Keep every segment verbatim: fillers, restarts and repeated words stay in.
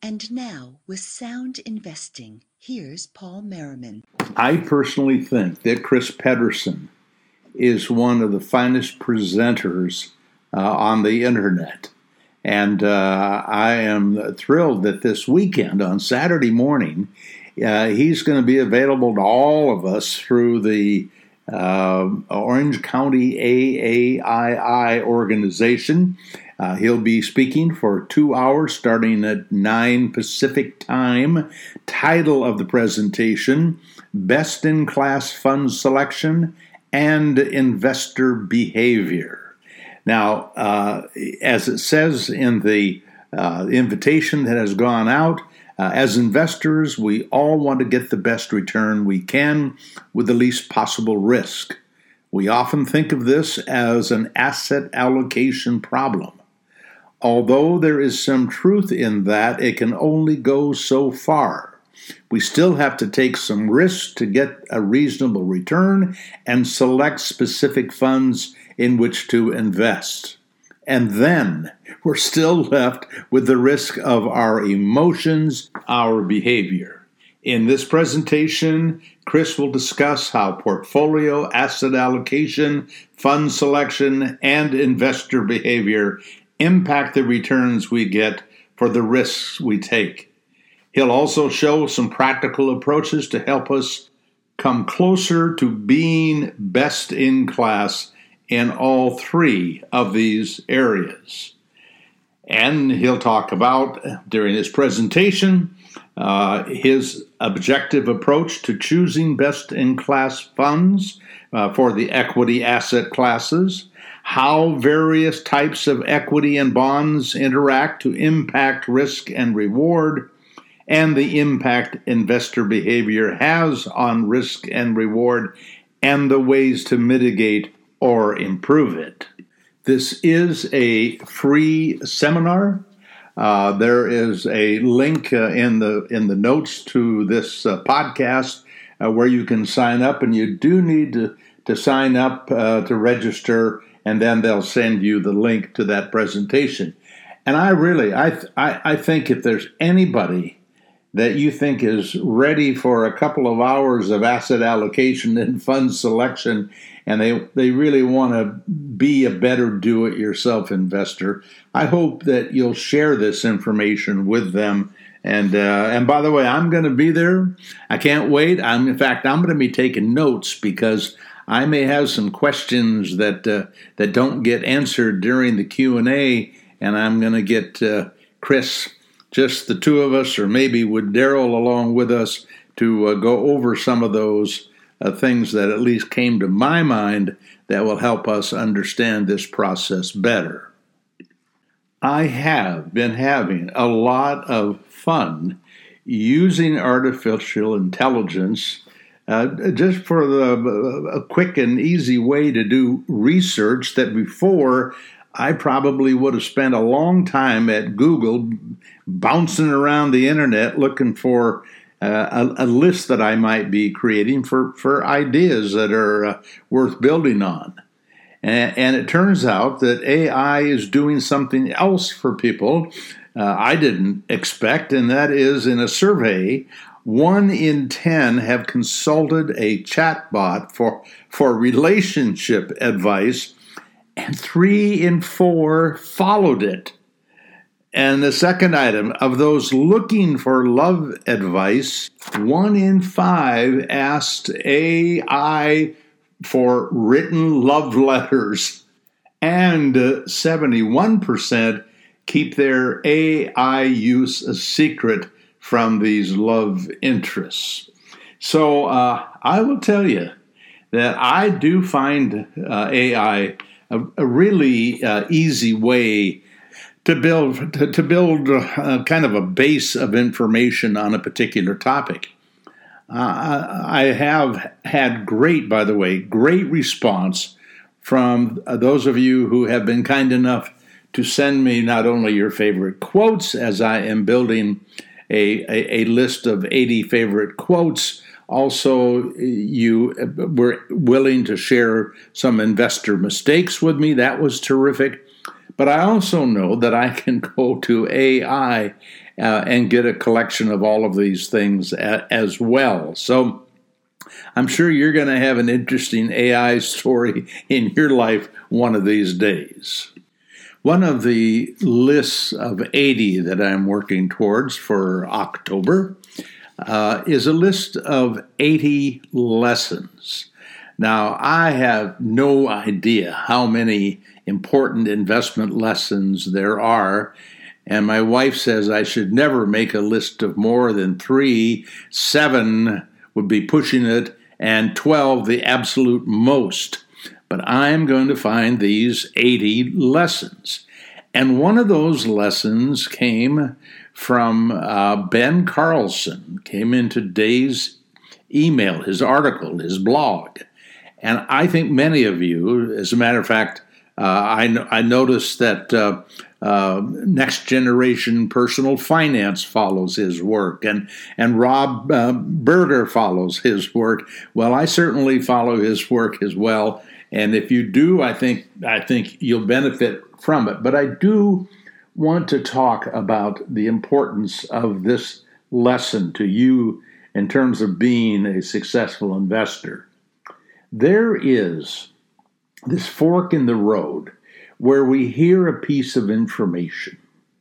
And now, with Sound Investing, here's Paul Merriman. I personally think that Chris Pedersen is one of the finest presenters uh, on the internet. And uh, I am thrilled that this weekend, on Saturday morning, uh, he's going to be available to all of us through the uh, Orange County A A I I organization. Uh, he'll be speaking for two hours starting at nine Pacific time. Title of the presentation, Best in Class Fund Selection and Investor Behavior. Now, uh, as it says in the uh, invitation that has gone out, uh, as investors, we all want to get the best return we can with the least possible risk. We often think of this as an asset allocation problem. Although there is some truth in that, it can only go so far. We still have to take some risks to get a reasonable return and select specific funds in which to invest. And then we're still left with the risk of our emotions, our behavior. In this presentation, Chris will discuss how portfolio, asset allocation, fund selection, and investor behavior impact the returns we get for the risks we take. He'll also show some practical approaches to help us come closer to being best in class in all three of these areas. And he'll talk about, during his presentation, uh, his objective approach to choosing best in class funds uh, for the equity asset classes, how various types of equity and bonds interact to impact risk and reward, and the impact investor behavior has on risk and reward, and the ways to mitigate or improve it. This is a free seminar. Uh, there is a link uh, in the in the notes to this uh, podcast uh, where you can sign up, and you do need to, to sign up uh, to register, and then they'll send you the link to that presentation. And I really, I, th- I, I think if there's anybody that you think is ready for a couple of hours of asset allocation and fund selection, and they, they really want to be a better do-it-yourself investor, I hope that you'll share this information with them. And uh, and by the way, I'm going to be there. I can't wait. I'm in fact, I'm going to be taking notes because I may have some questions that uh, that don't get answered during the Q and A, and I'm going to get uh, Chris, just the two of us, or maybe with Daryl along with us, to uh, go over some of those uh, things that at least came to my mind that will help us understand this process better. I have been having a lot of fun using artificial intelligence Uh, just for the, uh, a quick and easy way to do research that before I probably would have spent a long time at Google bouncing around the internet looking for uh, a, a list that I might be creating for, for ideas that are uh, worth building on. And, and it turns out that A I is doing something else for people uh, I didn't expect, and that is in a survey, One in ten have consulted a chatbot for, for relationship advice, and three in four followed it. And the second item, of those looking for love advice, one in five asked A I for written love letters, and uh, seventy-one percent keep their A I use a secret from these love interests. So uh, I will tell you that I do find uh, A I a, a really uh, easy way to build to, to build uh, kind of a base of information on a particular topic. Uh, I have had great, by the way, great response from those of you who have been kind enough to send me not only your favorite quotes as I am building A, a, a list of eighty favorite quotes. Also, you were willing to share some investor mistakes with me. That was terrific. But I also know that I can go to A I uh, and get a collection of all of these things a, as well. So I'm sure you're going to have an interesting A I story in your life one of these days. One of the lists of eighty that I'm working towards for October uh, is a list of eighty lessons. Now, I have no idea how many important investment lessons there are, and my wife says I should never make a list of more than three. Seven would be pushing it, and twelve the absolute most. But I'm going to find these eighty lessons. And one of those lessons came from uh, Ben Carlson, came in today's email, his article, his blog. And I think many of you, as a matter of fact, uh, I, I noticed that uh, uh, Next Generation Personal Finance follows his work, and, and Rob uh, Berger follows his work. Well, I certainly follow his work as well. And if you do, I think I think you'll benefit from it. But I do want to talk about the importance of this lesson to you in terms of being a successful investor. There is this fork in the road where we hear a piece of information.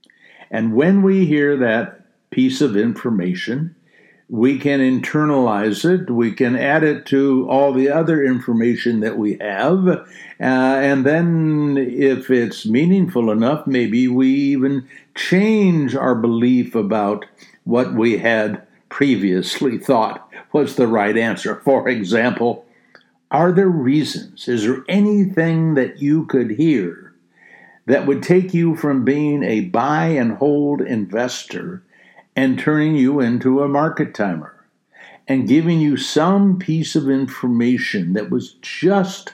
And when we hear that piece of information, we can internalize it, we can add it to all the other information that we have, uh, and then if it's meaningful enough, maybe we even change our belief about what we had previously thought was the right answer. For example, are there reasons? Is there anything that you could hear that would take you from being a buy and hold investor and turning you into a market timer and giving you some piece of information that was just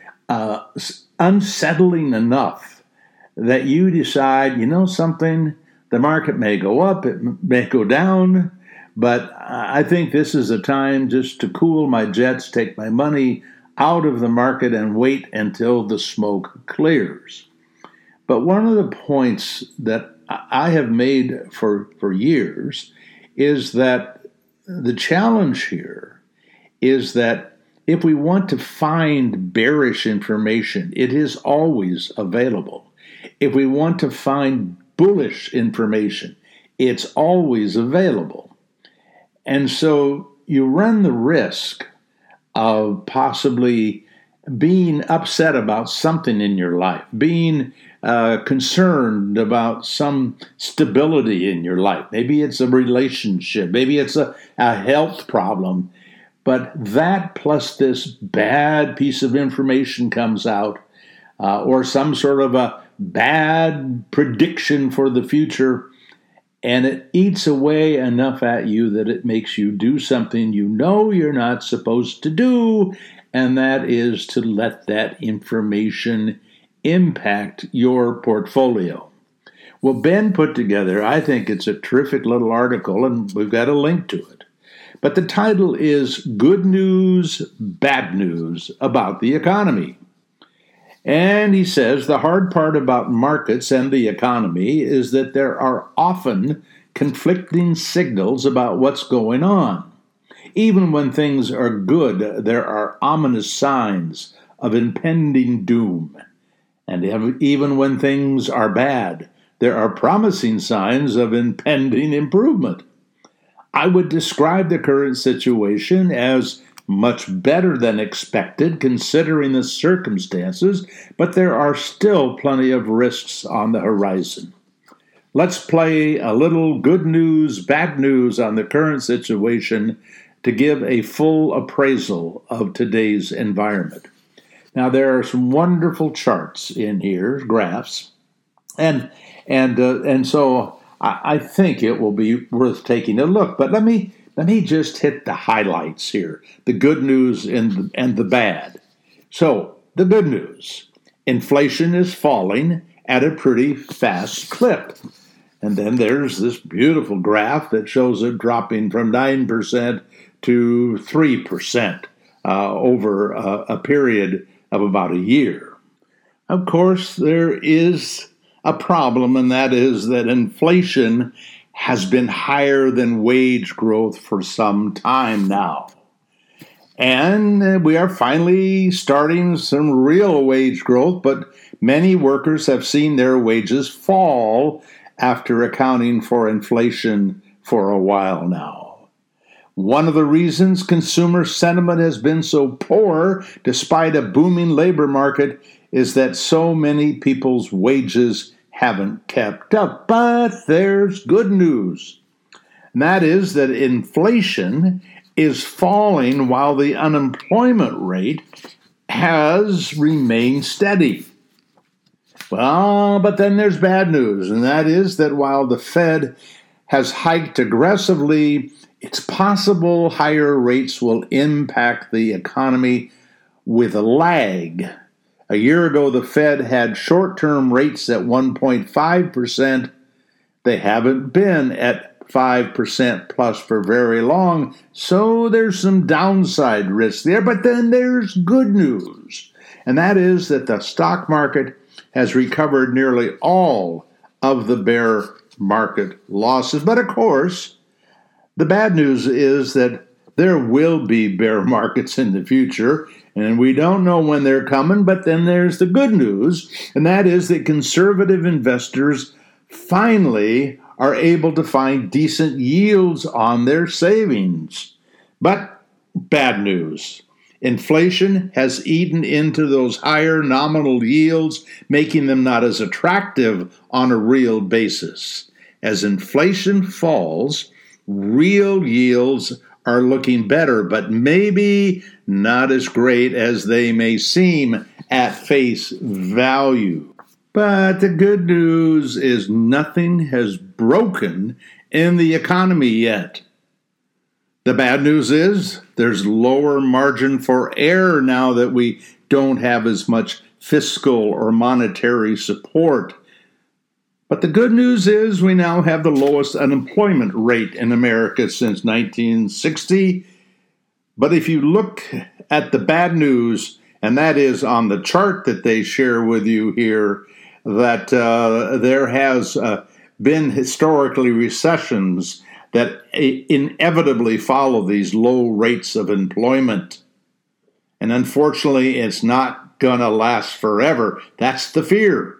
uh, unsettling enough that you decide, you know something, the market may go up, it may go down, but I think this is a time just to cool my jets, take my money out of the market and wait until the smoke clears. But one of the points that I have made for, for years is that the challenge here is that if we want to find bearish information, it is always available. If we want to find bullish information, it's always available. And so you run the risk of possibly being upset about something in your life, being uh, concerned about some stability in your life. Maybe it's a relationship, maybe it's a, a health problem, but that plus this bad piece of information comes out, uh, or some sort of a bad prediction for the future, and it eats away enough at you that it makes you do something you know you're not supposed to do, and that is to let that information impact your portfolio. Well, Ben put together, I think it's a terrific little article, and we've got a link to it. But the title is Good News, Bad News About the Economy. And he says the hard part about markets and the economy is that there are often conflicting signals about what's going on. Even when things are good, there are ominous signs of impending doom. And even when things are bad, there are promising signs of impending improvement. I would describe the current situation as much better than expected considering the circumstances, but there are still plenty of risks on the horizon. Let's play a little good news, bad news on the current situation to give a full appraisal of today's environment. Now, there are some wonderful charts in here, graphs, and and uh, and so I, I think it will be worth taking a look. But let me let me just hit the highlights here: the good news and the, and the bad. So, the good news: inflation is falling at a pretty fast clip, and then there's this beautiful graph that shows it dropping from nine percent to three percent uh, over a, a period of about a year. Of course, there is a problem, and that is that inflation has been higher than wage growth for some time now. And we are finally starting some real wage growth, but many workers have seen their wages fall after accounting for inflation for a while now. One of the reasons consumer sentiment has been so poor, despite a booming labor market, is that so many people's wages haven't kept up. But there's good news, and that is that inflation is falling while the unemployment rate has remained steady. Well, but then there's bad news, and that is that while the Fed has hiked aggressively, it's possible higher rates will impact the economy with a lag. A year ago, the Fed had short-term rates at one point five percent. They haven't been at five percent plus for very long, so there's some downside risk there. But then there's good news, and that is that the stock market has recovered nearly all of the bear market losses. But of course, the bad news is that there will be bear markets in the future, and we don't know when they're coming. But then there's the good news, and that is that conservative investors finally are able to find decent yields on their savings. But bad news. Inflation has eaten into those higher nominal yields, making them not as attractive on a real basis. As inflation falls, real yields are looking better, but maybe not as great as they may seem at face value. But the good news is nothing has broken in the economy yet. The bad news is there's lower margin for error now that we don't have as much fiscal or monetary support. But the good news is we now have the lowest unemployment rate in America since nineteen sixty. But if you look at the bad news, and that is on the chart that they share with you here, that uh, there has uh, been historically recessions that inevitably follow these low rates of employment. And unfortunately, it's not going to last forever. That's the fear.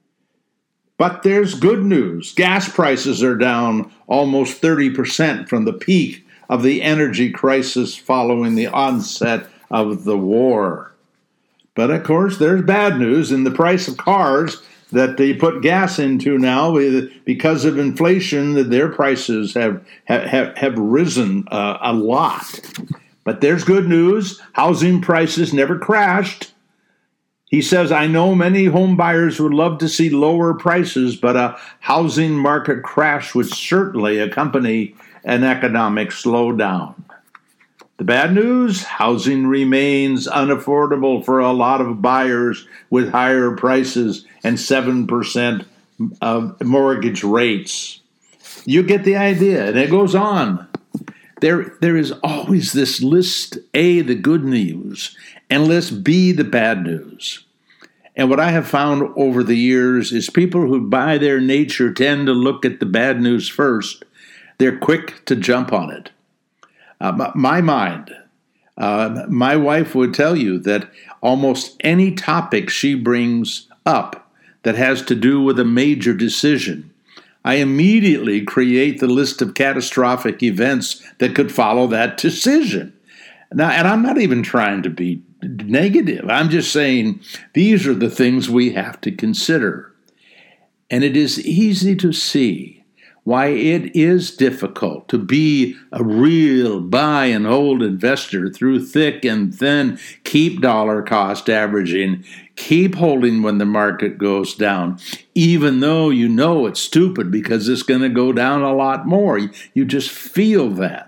But there's good news. Gas prices are down almost thirty percent from the peak of the energy crisis following the onset of the war. But of course, there's bad news in the price of cars that they put gas into now. Because of inflation, their prices have have, have risen uh, a lot. But there's good news. Housing prices never crashed. He says, I know many home buyers would love to see lower prices, but a housing market crash would certainly accompany an economic slowdown. The bad news, housing remains unaffordable for a lot of buyers with higher prices and seven percent of mortgage rates. You get the idea, and it goes on. There, there is always this list A, the good news, and list B, the bad news. And what I have found over the years is people who by their nature tend to look at the bad news first. They're quick to jump on it. Uh, my mind, uh, my wife would tell you that almost any topic she brings up that has to do with a major decision, I immediately create the list of catastrophic events that could follow that decision. Now, and I'm not even trying to be negative. I'm just saying these are the things we have to consider. And it is easy to see why it is difficult to be a real buy and hold investor through thick and thin. Keep dollar cost averaging, keep holding when the market goes down, even though you know it's stupid because it's going to go down a lot more. You just feel that.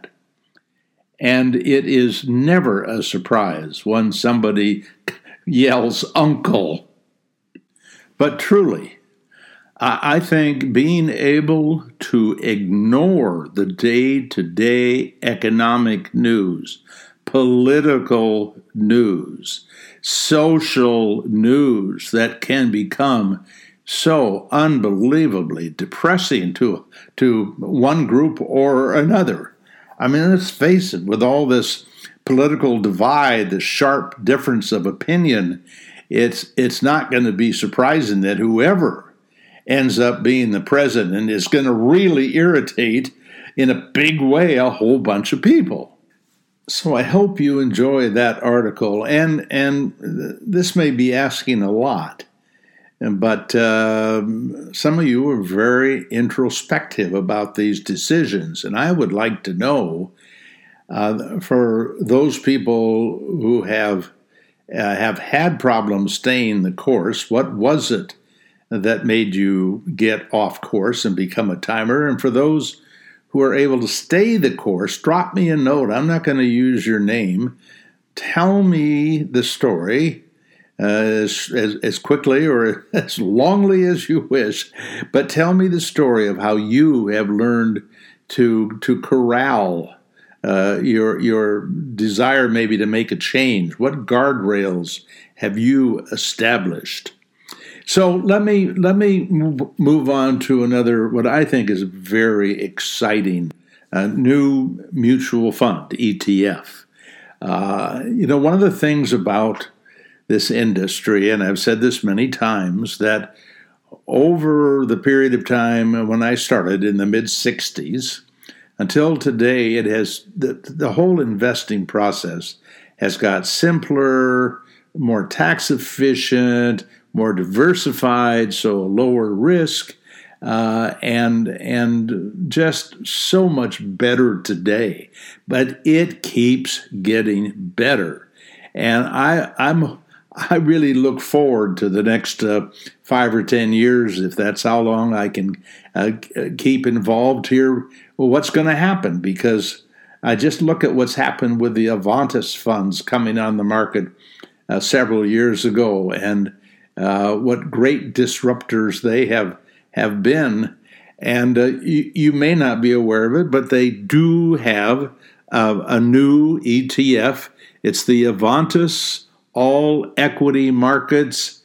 And it is never a surprise when somebody yells, "Uncle." But truly, I think being able to ignore the day-to-day economic news, political news, social news that can become so unbelievably depressing to, to one group or another. I mean, let's face it, with all this political divide, the sharp difference of opinion, it's it's not going to be surprising that whoever ends up being the president is going to really irritate in a big way a whole bunch of people. So I hope you enjoy that article, and and this may be asking a lot, but uh, some of you are very introspective about these decisions, and I would like to know, uh, for those people who have uh, have had problems staying the course, what was it that made you get off course and become a timer? And for those who are able to stay the course, drop me a note. I'm not going to use your name. Tell me the story uh, as, as, as quickly or as longly as you wish, but tell me the story of how you have learned to to corral uh, your your desire maybe to make a change. What guardrails have you established? So let me let me move on to another, what I think is very exciting, uh, new mutual fund, E T F. Uh, you know, one of the things about this industry, and I've said this many times, that over the period of time when I started in the mid sixties until today, it has the, the whole investing process has got simpler, more tax efficient, more diversified, so lower risk, uh, and and just so much better today. But it keeps getting better, and I I'm I really look forward to the next uh, five or ten years, if that's how long I can uh, keep involved here. Well, what's going to happen? Because I just look at what's happened with the Avantis funds coming on the market uh, several years ago, and Uh, what great disruptors they have have been. And uh, you, you may not be aware of it, but they do have uh, a new E T F. It's the Avantis All Equity Markets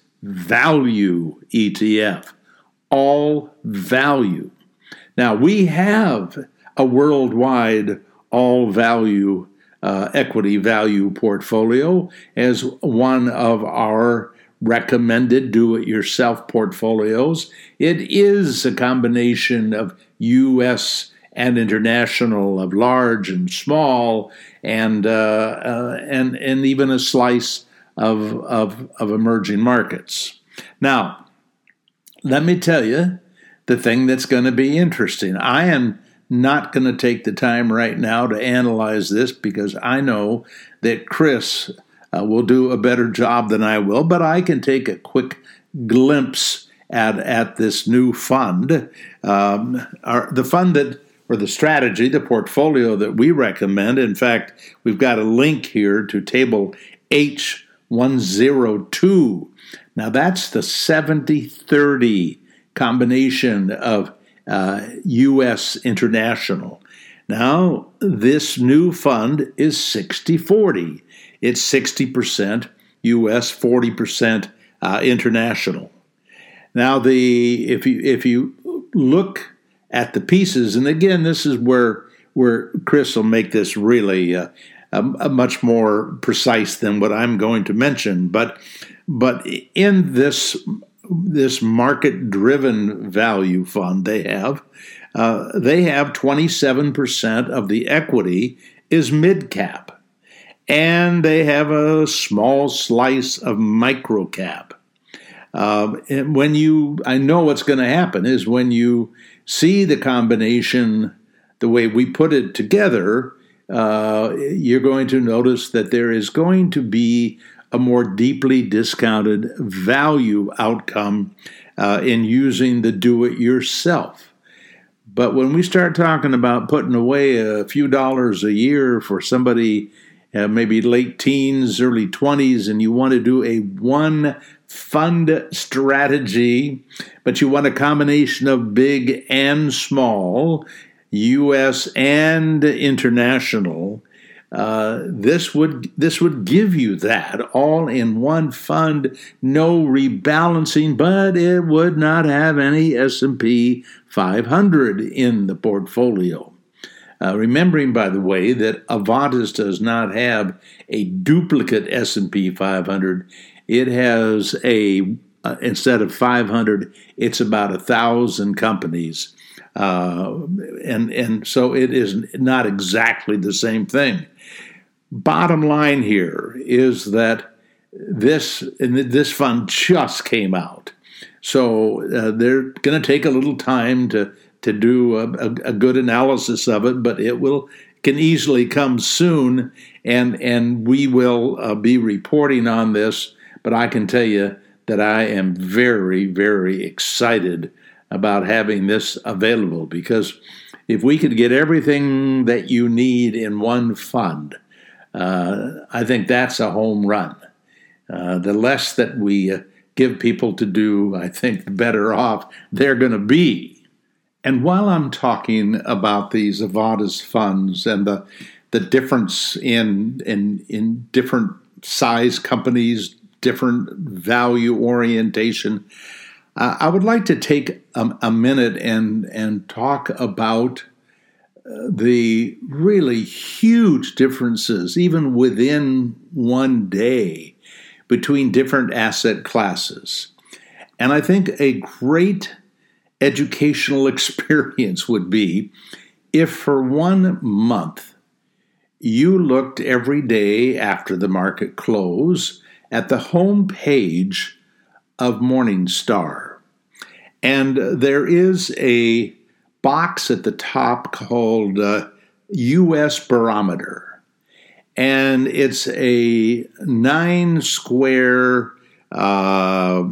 Value E T F. All value. Now, we have a worldwide all value uh, equity value portfolio as one of our recommended do-it-yourself portfolios. It is a combination of U S and international, of large and small, and uh, uh, and and even a slice of, of of emerging markets. Now, let me tell you the thing that's going to be interesting. I am not going to take the time right now to analyze this because I know that Chris Uh, will do a better job than I will, but I can take a quick glimpse at at this new fund. Um, our, the fund that, or the strategy, the portfolio that we recommend. In fact, we've got a link here to table H one oh two. Now that's the seventy thirty combination of uh, U S international. Now this new fund is sixty forty. It's sixty percent U S, forty percent uh, international. Now, the if you if you look at the pieces, and again, this is where where Chris will make this really uh, a, a much more precise than what I'm going to mention. But but in this this market-driven value fund they have, uh, they have twenty-seven percent of the equity is mid-cap. And they have a small slice of microcap. Uh, and when you, I know what's going to happen is when you see the combination, the way we put it together, uh, you're going to notice that there is going to be a more deeply discounted value outcome uh, in using the do-it-yourself. But when we start talking about putting away a few dollars a year for somebody Uh, maybe late teens, early twenties, and you want to do a one fund strategy, but you want a combination of big and small, U S and international, uh, this would this would give you that all in one fund, no rebalancing, but it would not have any S and P five hundred in the portfolio. Uh, remembering, by the way, that Avantis does not have a duplicate S and P five hundred. It has a uh, instead of five hundred, it's about a thousand companies, uh, and and so it is not exactly the same thing. Bottom line here is that this this fund just came out, so uh, they're going to take a little time to to do a, a, a good analysis of it, but it will can easily come soon, and and we will uh, be reporting on this. But I can tell you that I am very, very excited about having this available, because if we could get everything that you need in one fund, uh, I think that's a home run. Uh, the less that we uh, give people to do, I think the better off they're going to be. And while I'm talking about these Avantis funds and the the difference in in in different size companies, different value orientation, uh, I would like to take a, a minute and and talk about uh, the really huge differences, even within one day, between different asset classes. And I think a great educational experience would be if for one month you looked every day after the market close at the home page of Morningstar. And there is a box at the top called uh, U S Barometer. And it's a nine square, uh,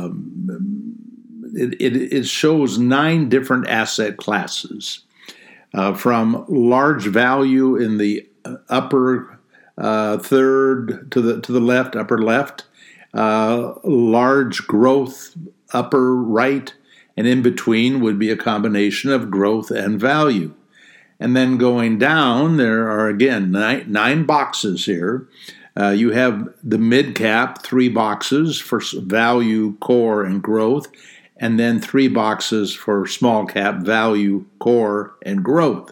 um, it, it, it shows nine different asset classes, uh, from large value in the upper uh, third to the to the left, upper left, uh, large growth upper right, and in between would be a combination of growth and value. And then going down, there are again nine, nine boxes here. Uh, you have the mid cap, three boxes for value, core, and growth, and then three boxes for small cap, value, core, and growth.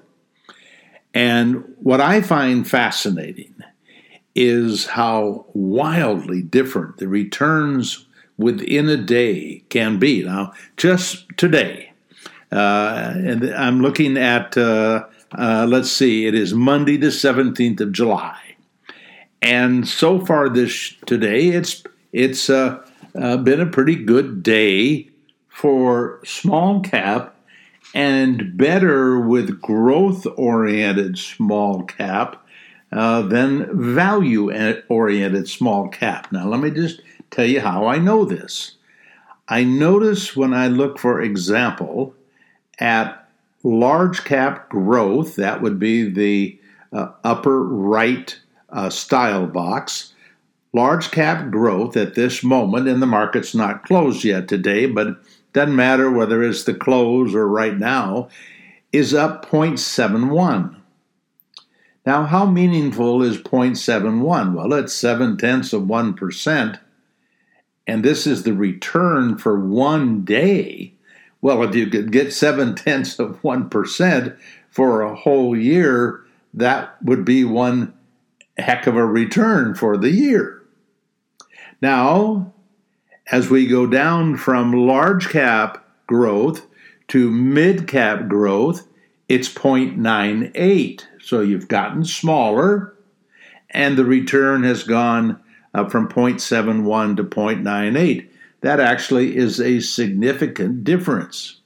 And what I find fascinating is how wildly different the returns within a day can be. Now, just today, uh, and I'm looking at, uh, uh, let's see, it is Monday the seventeenth of July. And so far this today, it's it's uh, uh, been a pretty good day for small cap, and better with growth-oriented small cap uh, than value-oriented small cap. Now, let me just tell you how I know this. I notice when I look, for example, at large cap growth, that would be the uh, upper right uh, style box. Large cap growth at this moment, and the market's not closed yet today, but doesn't matter whether it's the close or right now, is up zero point seven one. Now, how meaningful is zero point seven one? Well, it's seven tenths of one percent, and this is the return for one day. Well, if you could get seven tenths of one percent for a whole year, that would be one heck of a return for the year. Now, as we go down from large cap growth to mid cap growth, it's zero point nine eight. So you've gotten smaller, and the return has gone uh, from zero point seven one to zero point nine eight. That actually is a significant difference.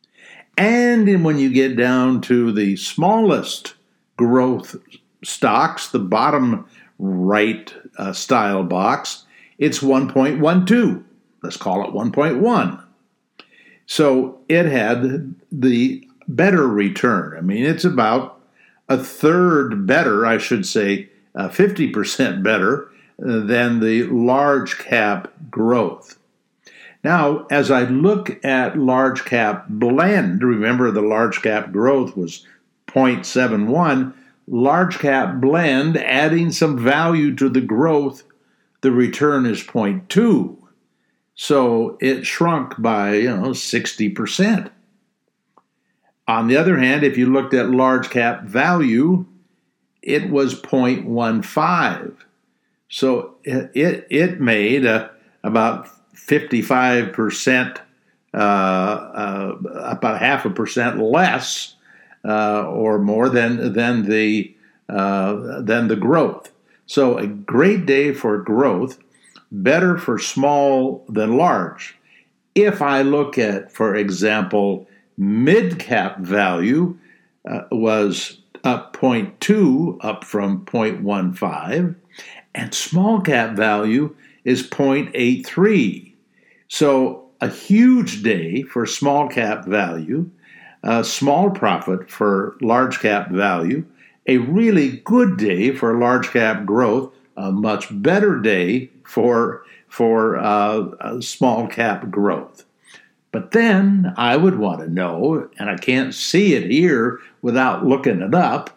And when you get down to the smallest growth stocks, the bottom right uh, style box, it's one point one two. Let's call it one point one. So it had the better return. I mean, it's about a third better, I should say, uh, fifty percent better uh, than the large cap growth. Now, as I look at large cap blend, remember the large cap growth was zero point seven one, large cap blend, adding some value to the growth, the return is zero point two. So it shrunk by, you know, sixty percent. On the other hand, if you looked at large cap value, it was zero point one five. So it, it, it made a, about fifty-five percent, uh, uh, about half a percent less uh, or more than, than, the, uh, than the growth. So a great day for growth, better for small than large. If I look at, for example, mid-cap value uh, was up zero point two, up from zero point one five, and small-cap value is zero point eight three. So a huge day for small-cap value, a small profit for large-cap value, a really good day for large-cap growth, a much better day for, for uh, small-cap growth. But then I would want to know, and I can't see it here without looking it up,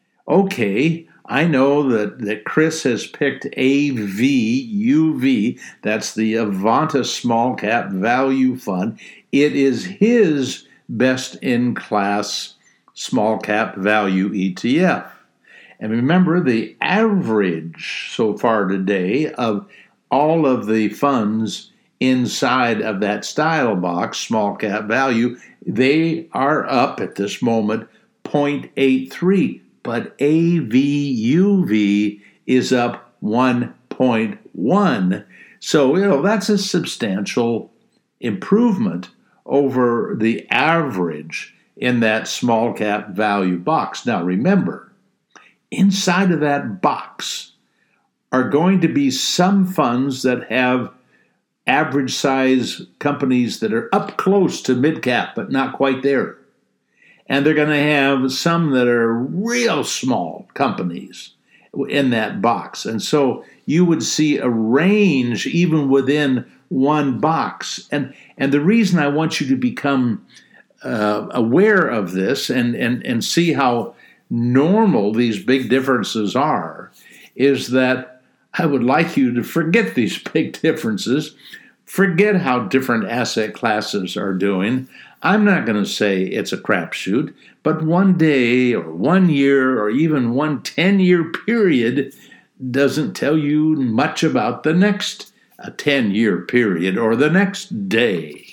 okay, I know that, that Chris has picked A V U V, that's the Avanta Small Cap Value Fund. It is his best-in-class small cap value E T F. And remember, the average so far today of all of the funds inside of that style box, small cap value, they are up at this moment zero point eight three. But A V U V is up one point one. So, you know, that's a substantial improvement over the average in that small cap value box. Now, remember, inside of that box are going to be some funds that have average size companies that are up close to mid cap, but not quite there. And they're going to have some that are real small companies in that box. And so you would see a range even within one box. And, and the reason I want you to become uh, aware of this and, and, and see how normal these big differences are is that I would like you to forget these big differences, forget how different asset classes are doing. I'm not going to say it's a crapshoot, but one day or one year or even one ten-year period doesn't tell you much about the next ten-year period or the next day.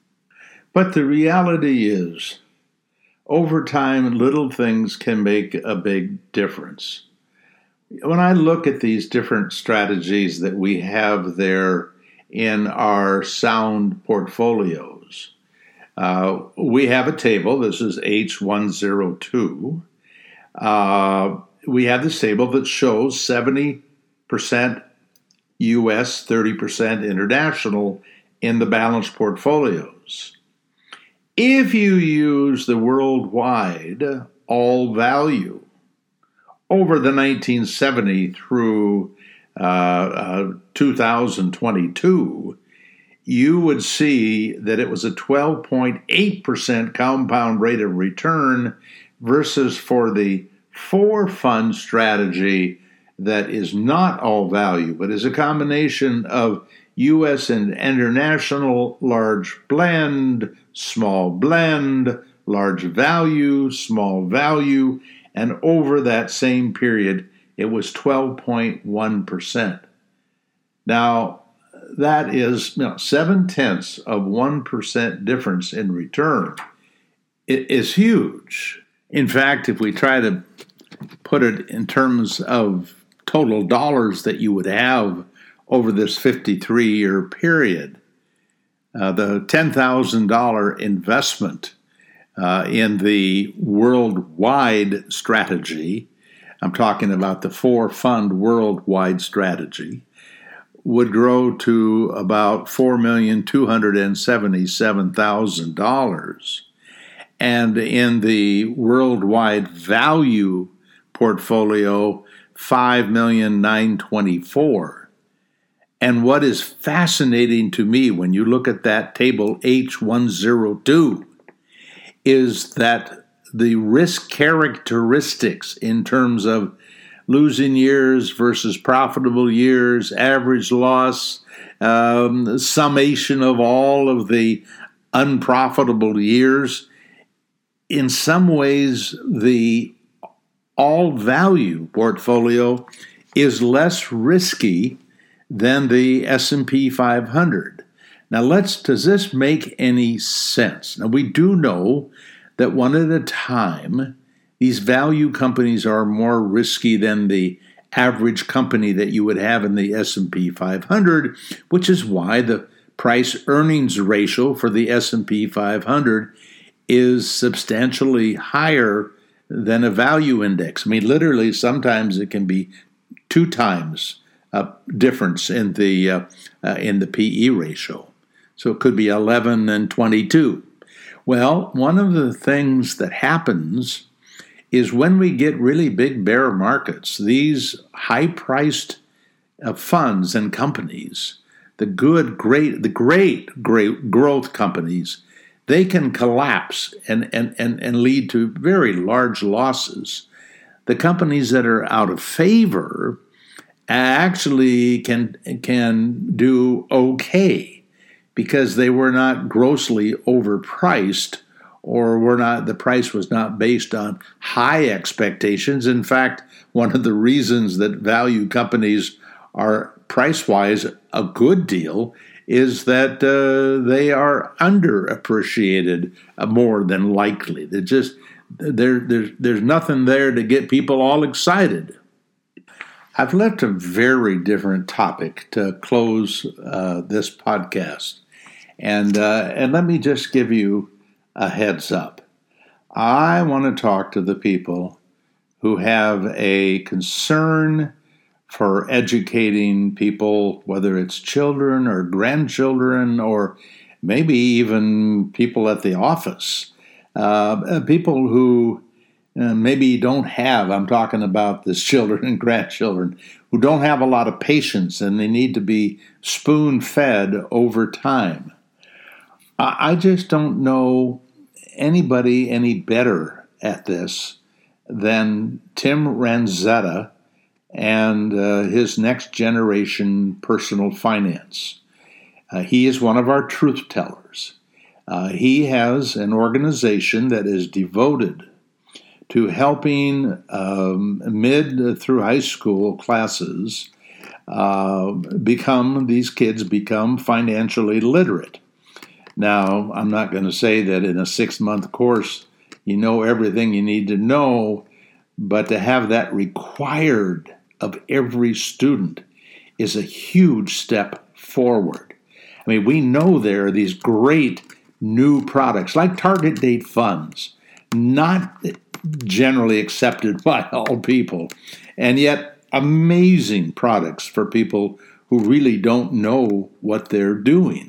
But the reality is, over time, little things can make a big difference. When I look at these different strategies that we have there in our sound portfolios, Uh, we have a table. This is H one oh two. Uh, we have this table that shows seventy percent U S, thirty percent international in the balanced portfolios. If you use the worldwide all value over the nineteen seventy through uh, uh, two thousand twenty-two, you would see that it was a twelve point eight percent compound rate of return versus for the four fund strategy that is not all value, but is a combination of U S and international, large blend, small blend, large value, small value, and over that same period, it was twelve point one percent. Now, that is, you know, seven-tenths of one percent difference in return. It is huge. In fact, if we try to put it in terms of total dollars that you would have over this fifty-three-year period, uh, the ten thousand dollars investment uh, in the worldwide strategy, I'm talking about the four-fund worldwide strategy, would grow to about four million two hundred seventy-seven thousand dollars. And in the worldwide value portfolio, five million nine hundred twenty-four thousand dollars. And what is fascinating to me when you look at that table H one oh two is that the risk characteristics in terms of losing years versus profitable years, average loss, um, summation of all of the unprofitable years. In some ways, the all-value portfolio is less risky than the S and P five hundred. Now, let's, does this make any sense? Now, we do know that one at a time, these value companies are more risky than the average company that you would have in the S and P five hundred, which is why the price-earnings ratio for the S and P five hundred is substantially higher than a value index. I mean, literally, sometimes it can be two times a difference in the uh, uh, in the P E ratio. So it could be eleven and twenty-two. Well, one of the things that happens is when we get really big bear markets, these high-priced uh, funds and companies, the good, great, the great, great growth companies, they can collapse and, and, and, and lead to very large losses. The companies that are out of favor actually can can do okay because they were not grossly overpriced, or were not the price was not based on high expectations. In fact, one of the reasons that value companies are price-wise a good deal is that uh, they are underappreciated uh, more than likely. They just there there's there's nothing there to get people all excited. I've left a very different topic to close uh, this podcast, and uh, and let me just give you a heads up. I want to talk to the people who have a concern for educating people, whether it's children or grandchildren or maybe even people at the office, uh, people who uh, maybe don't have, I'm talking about the children and grandchildren, who don't have a lot of patience and they need to be spoon-fed over time. I just don't know anybody any better at this than Tim Ranzetta and uh, his Next Generation Personal Finance. Uh, he is one of our truth tellers. Uh, he has an organization that is devoted to helping um, mid through high school classes uh, become, these kids become financially literate. Now, I'm not going to say that in a six-month course you know everything you need to know, but to have that required of every student is a huge step forward. I mean, we know there are these great new products like target date funds, not generally accepted by all people, and yet amazing products for people who really don't know what they're doing.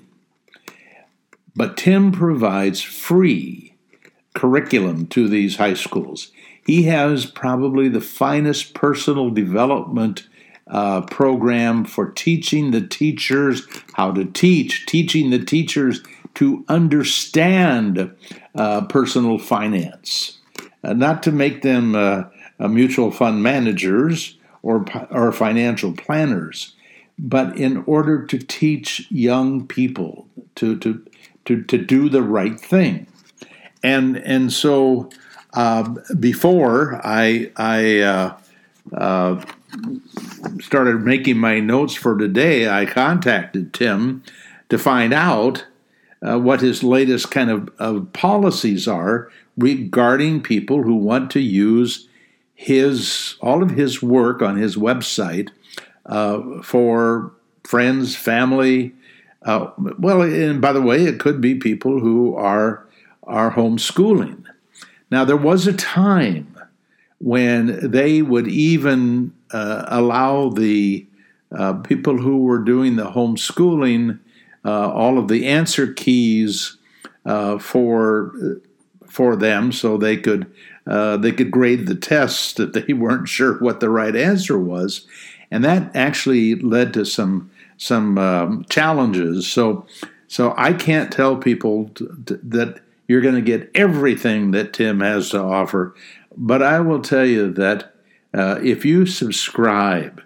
But Tim provides free curriculum to these high schools. He has probably the finest personal development uh, program for teaching the teachers how to teach, teaching the teachers to understand uh, personal finance, uh, not to make them uh, uh, mutual fund managers or, or financial planners, but in order to teach young people to to to, to do the right thing. And and so uh, before I I uh, uh, started making my notes for today, I contacted Tim to find out uh, what his latest kind of, of policies are regarding people who want to use his all of his work on his website uh, for friends, family. Uh, well, and by the way, it could be people who are are homeschooling. Now, there was a time when they would even uh, allow the uh, people who were doing the homeschooling uh, all of the answer keys uh, for for them, so they could uh, they could grade the tests that they weren't sure what the right answer was, and that actually led to some. some um, challenges. So so I can't tell people to, to, that you're going to get everything that Tim has to offer. But I will tell you that uh, if you subscribe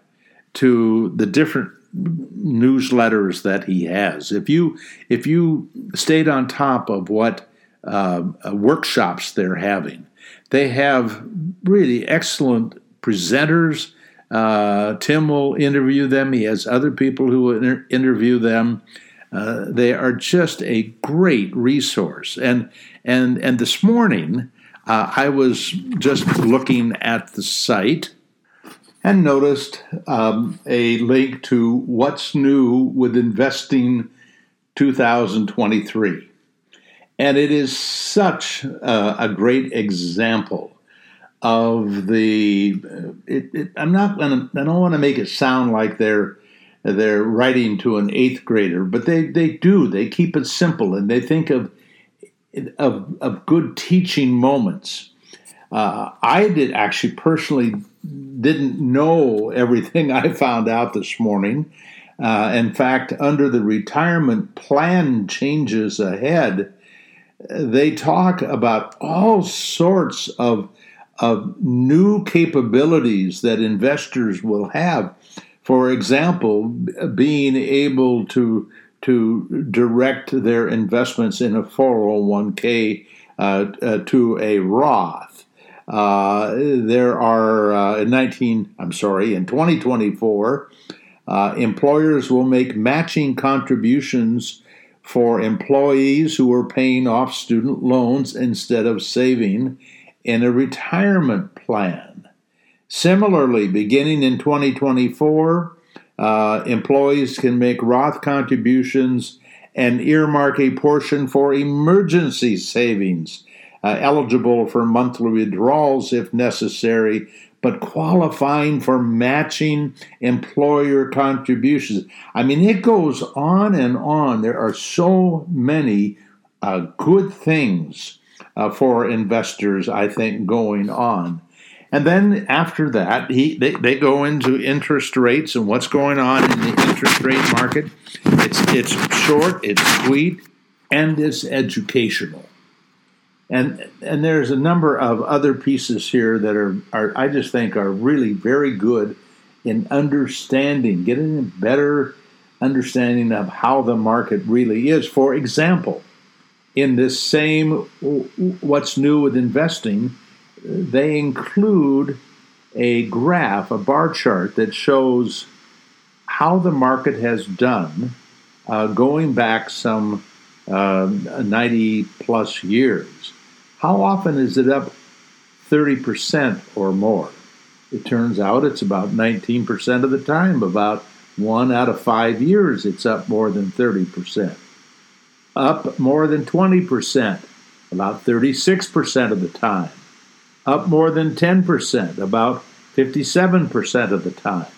to the different newsletters that he has, if you if you stayed on top of what uh, workshops they're having, they have really excellent presenters. Uh, Tim will interview them. He has other people who will inter- interview them. Uh, they are just a great resource. And and and this morning, uh, I was just looking at the site and noticed um, a link to What's New with Investing twenty twenty-three. And it is such uh, a great example of the. It, it, I'm not going to. I don't want to make it sound like they're they're writing to an eighth grader, but they, they do. They keep it simple, and they think of of, of good teaching moments. Uh, I did actually personally didn't know everything I found out this morning. Uh, in fact, under the retirement plan changes ahead, they talk about all sorts of, of new capabilities that investors will have. For example, being able to, to direct their investments in a four oh one k uh, uh, to a Roth. Uh, there are uh, in nineteen. I'm sorry, in twenty twenty-four, uh, employers will make matching contributions for employees who are paying off student loans instead of saving in a retirement plan. Similarly, beginning in twenty twenty-four, uh, employees can make Roth contributions and earmark a portion for emergency savings, uh, eligible for monthly withdrawals if necessary, but qualifying for matching employer contributions. I mean, it goes on and on. There are so many uh, good things uh, for investors, I think, going on. And then after that, he they, they go into interest rates and what's going on in the interest rate market. It's it's short, it's sweet, and it's educational. And and there's a number of other pieces here that are, are I just think are really very good in understanding, getting a better understanding of how the market really is. For example, in this same What's New with Investing, they include a graph, a bar chart that shows how the market has done uh, going back some uh, ninety plus years. How often is it up thirty percent or more? It turns out it's about nineteen percent of the time. About one out of five years, it's up more than thirty percent. Up more than twenty percent, about thirty-six percent of the time. Up more than ten percent, about fifty-seven percent of the time.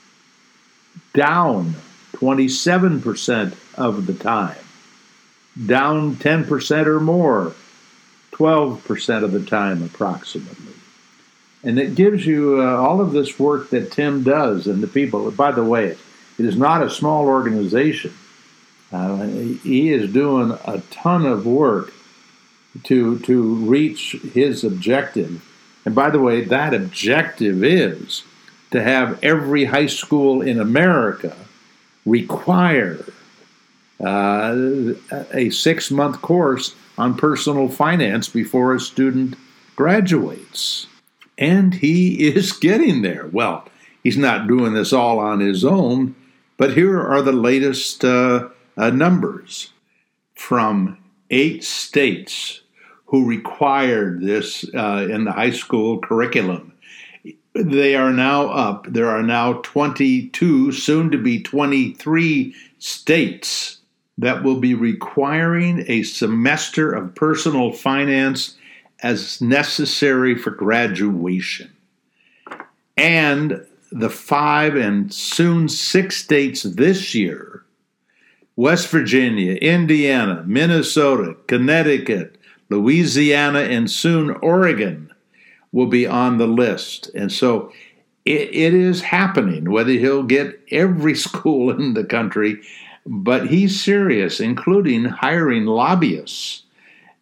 Down twenty-seven percent of the time. Down ten percent or more, twelve percent of the time approximately. And it gives you uh, all of this work that Tim does and the people. By the way, it is not a small organization. Uh, he is doing a ton of work to to reach his objective. And by the way, that objective is to have every high school in America require uh, a six-month course on personal finance before a student graduates. And he is getting there. Well, he's not doing this all on his own, but here are the latest uh, uh, numbers from eight states who required this uh, in the high school curriculum. They are now up. There are now twenty-two, soon to be twenty-three states that will be requiring a semester of personal finance as necessary for graduation. And the five and soon six states this year, West Virginia, Indiana, Minnesota, Connecticut, Louisiana, and soon Oregon will be on the list. And so it, it is happening, whether he'll get every school in the country, but he's serious, including hiring lobbyists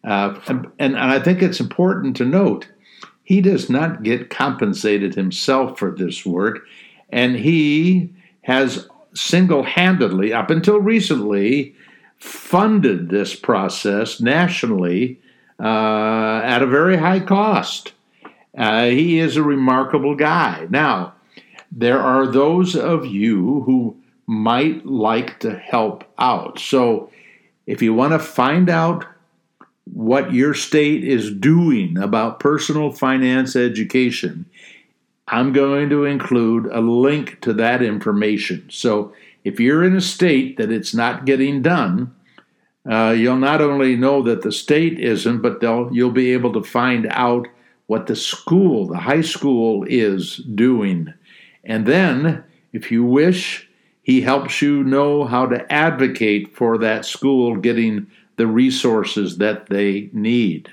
Uh, and, and I think it's important to note he does not get compensated himself for this work, and he has single-handedly, up until recently, funded this process nationally uh, at a very high cost. Uh, he is a remarkable guy. Now, there are those of you who might like to help out. So if you want to find out what your state is doing about personal finance education, I'm going to include a link to that information. So if you're in a state that it's not getting done, uh, you'll not only know that the state isn't, but they'll, you'll be able to find out what the school, the high school, is doing. And then, if you wish, he helps you know how to advocate for that school getting the resources that they need.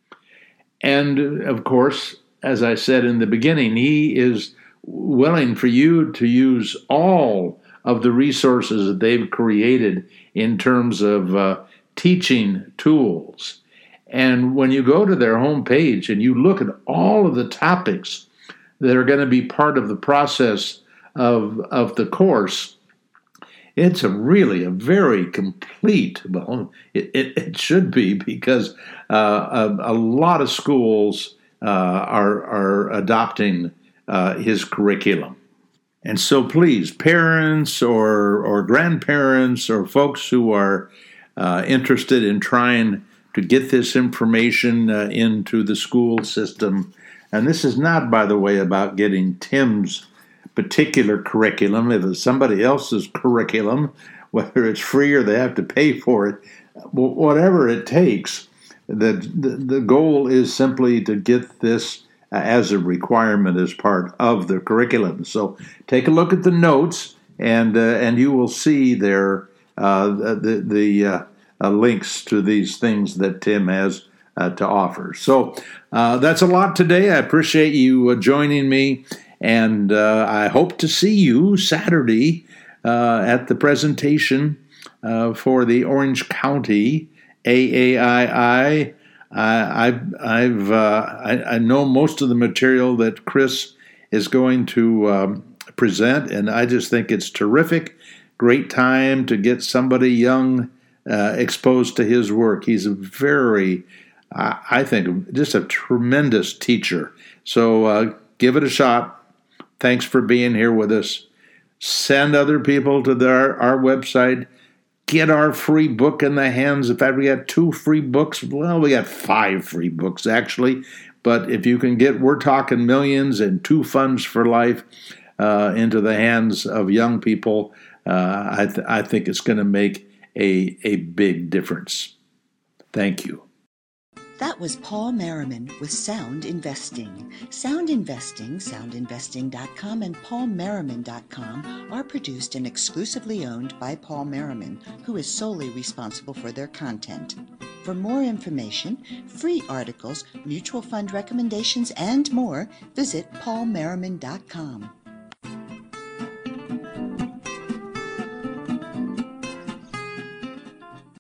And, of course, as I said in the beginning, he is willing for you to use all of the resources that they've created in terms of uh, teaching tools. And when you go to their homepage and you look at all of the topics that are going to be part of the process of, of the course, it's a really a very complete, well, it, it, it should be, because uh, a, a lot of schools uh, are, are adopting uh, his curriculum. And so please, parents or, or grandparents or folks who are uh, interested in trying to get this information uh, into the school system, and this is not, by the way, about getting Tim's particular curriculum. If it's somebody else's curriculum, whether it's free or they have to pay for it, whatever it takes, the, the, the goal is simply to get this uh, as a requirement as part of the curriculum. So take a look at the notes, and uh, and you will see there uh, the, the uh, uh, links to these things that Tim has uh, to offer. So uh, that's a lot today. I appreciate you uh, joining me. And uh, I hope to see you Saturday uh, at the presentation uh, for the Orange County A A I I. I, I've, I've uh, I, I know most of the material that Chris is going to um, present, and I just think it's terrific. Great time to get somebody young uh, exposed to his work. He's a very, uh, I think, just a tremendous teacher. So uh, give it a shot. Thanks for being here with us. Send other people to the, our, our website. Get our free book in the hands. In fact, we got two free books. Well, we got five free books, actually. But if you can get We're Talking Millions and Two Funds for Life uh, into the hands of young people, uh, I, th- I think it's going to make a, a big difference. Thank you. That was Paul Merriman with Sound Investing. Sound Investing, sound investing dot com, and paul merriman dot com are produced and exclusively owned by Paul Merriman, who is solely responsible for their content. For more information, free articles, mutual fund recommendations, and more, visit paul merriman dot com.